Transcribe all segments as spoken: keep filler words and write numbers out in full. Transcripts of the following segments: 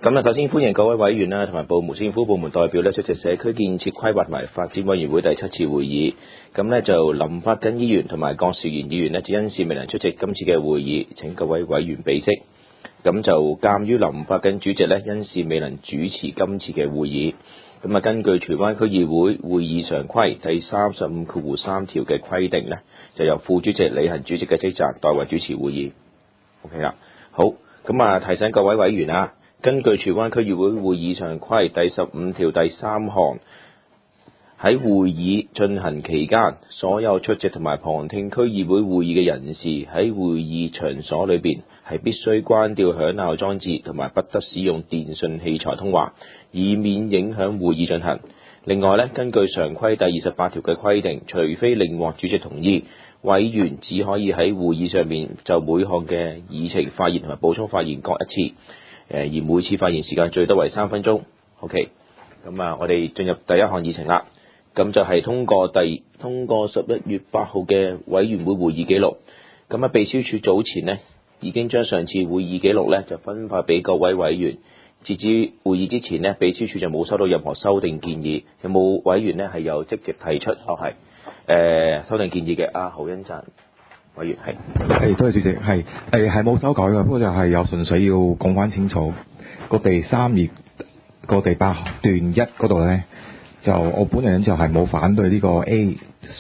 咁啊，首先歡迎各位委員啦，同埋部門政府部門代表咧出席社區建設規劃同埋發展委員會第七次會議。咁咧就林發根議員同埋郭兆元議員咧，就因事未能出席今次嘅會議，請各位委員備悉。咁就鑑於林發根主席咧因事未能主持今次嘅會議，咁啊根據荃灣區議會會議常規第三十五括弧三條嘅規定咧，就由副主席履行主席嘅職責，代為主持會議。OK 啦，好，咁啊提醒各位委員啊，根據荃灣區議會會議常規第十五條第三項，喺會議進行期間，所有出席同埋旁聽區議會會議嘅人士喺會議場所裏邊係必須關掉響鬧裝置，同埋不得使用電訊器材通話，以免影響會議進行。另外咧，根據常規第二十八條嘅規定，除非另獲主席同意，委員只可以喺會議上面就每項嘅議程發言同埋補充發言各一次，而每次發言時間最多為三分鐘。OK， 咁啊，我哋進入第一項議程啦。咁就係通過第通過十一月八號嘅委員會會議記錄。咁啊，秘書處早前呢已經將上次會議記錄呢就分發俾各位委員。截至會議之前呢，秘書處就冇收到任何修訂建議。有冇委員呢係有積極提出？哦，係誒、呃、修訂建議嘅阿侯恩澤委員係。 係，多謝主席。係誒係冇修改嘅，不過就係有純粹要講翻清楚個第三頁個第八段一嗰度咧。就我本人就係冇反對呢個 A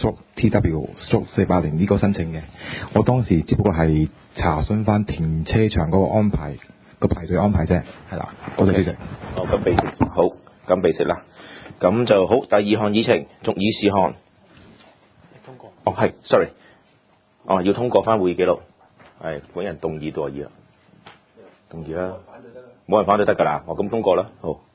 T W 四八零呢個申請嘅，我當時只不過係查詢翻停車場嗰個安排、個排隊安排啫，係啦。多謝主席。 好，咁備悉，好，咁備悉啦。咁就好，第二項議程，續議事項。通過。哦，係 ，sorry。哦，要通過翻會議記錄。係，本人動議動議啊。動議啦。冇人反對得㗎啦，我咁通過啦，好。